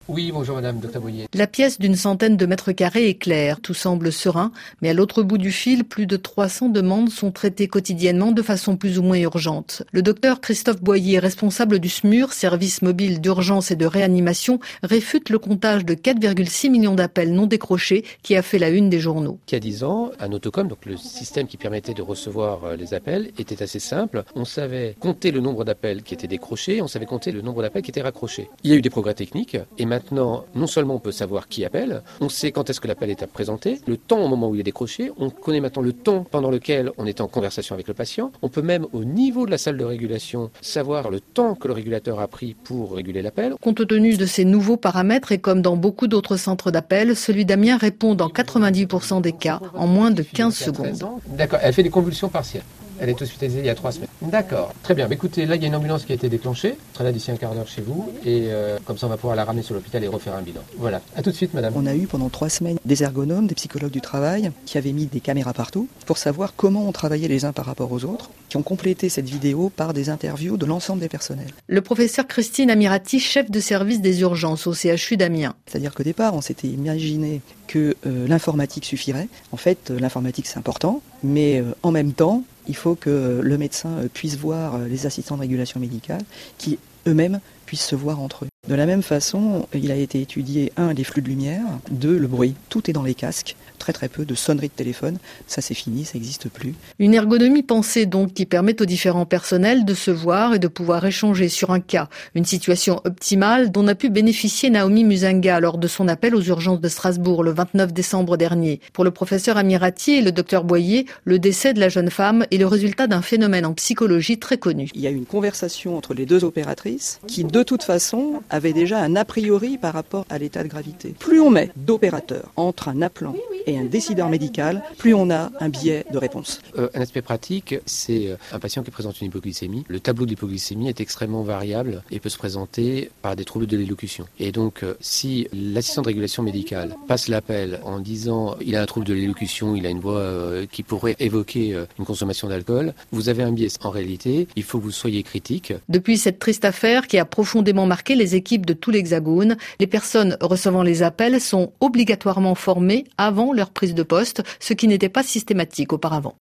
Oui, bonjour madame, docteur Boyer. La pièce d'une centaine de mètres carrés est claire, tout semble serein, mais à l'autre bout du fil, plus de 300 demandes sont traitées quotidiennement de façon plus ou moins urgente. Le docteur Christophe Boyer, responsable du SMUR, service mobile d'urgence et de réanimation, réfute le comptage de 4,6 millions d'appels non décrochés qui a fait la une des journaux. Il y a 10 ans, un autocom, donc le système qui permettait de recevoir les appels, était assez simple. On savait compter le nombre d'appels qui étaient décrochés, on savait compter le nombre d'appels qui étaient raccrochés. Il y a eu des progrès techniques et maintenant, non seulement on peut savoir qui appelle, on sait quand est-ce que l'appel est à présenter, le temps au moment où il est décroché, on connaît maintenant le temps pendant lequel on est en conversation avec le patient. On peut même, au niveau de la salle de régulation, savoir le temps que le régulateur a pris pour réguler l'appel. Compte tenu de ces nouveaux paramètres et comme dans beaucoup d'autres centres d'appel, celui d'Amiens répond dans 90% des cas en moins de 15 secondes. D'accord, elle fait des convulsions partielles. Elle est hospitalisée il y a 3 semaines. D'accord, très bien. Écoutez, là, il y a une ambulance qui a été déclenchée. Elle sera là d'ici un quart d'heure chez vous. Et comme ça, on va pouvoir la ramener sur l'hôpital et refaire un bilan. Voilà. À tout de suite, madame. On a eu pendant 3 semaines des ergonomes, des psychologues du travail, qui avaient mis des caméras partout pour savoir comment on travaillait les uns par rapport aux autres, qui ont complété cette vidéo par des interviews de l'ensemble des personnels. Le professeur Christine Amirati, chef de service des urgences au CHU d'Amiens. C'est-à-dire qu'au départ, on s'était imaginé que l'informatique suffirait. En fait, l'informatique, c'est important, mais en même temps, il faut que le médecin puisse voir les assistants de régulation médicale qui eux-mêmes puissent se voir entre eux. De la même façon, il a été étudié, 1, les flux de lumière, 2, le bruit. Tout est dans les casques, très peu de sonneries de téléphone. Ça, c'est fini, ça n'existe plus. Une ergonomie pensée donc qui permet aux différents personnels de se voir et de pouvoir échanger sur un cas. Une situation optimale dont a pu bénéficier Naomi Muzinga lors de son appel aux urgences de Strasbourg le 29 décembre dernier. Pour le professeur Amirati et le docteur Boyer, le décès de la jeune femme est le résultat d'un phénomène en psychologie très connu. Il y a eu une conversation entre les deux opératrices qui, de toute façon, avaient déjà un a priori par rapport à l'état de gravité. Plus on met d'opérateurs entre un appelant et un décideur médical, plus on a un biais de réponse. Un aspect pratique, c'est un patient qui présente une hypoglycémie. Le tableau de l'hypoglycémie est extrêmement variable et peut se présenter par des troubles de l'élocution. Et donc, si l'assistant de régulation médicale passe l'appel en disant il a un trouble de l'élocution, il a une voix qui pourrait évoquer une consommation d'alcool, vous avez un biais. En réalité, il faut que vous soyez critique. Depuis cette triste affaire qui a profondément marqué les équipes de tout l'Hexagone, les personnes recevant les appels sont obligatoirement formées avant leur prise de poste, ce qui n'était pas systématique auparavant.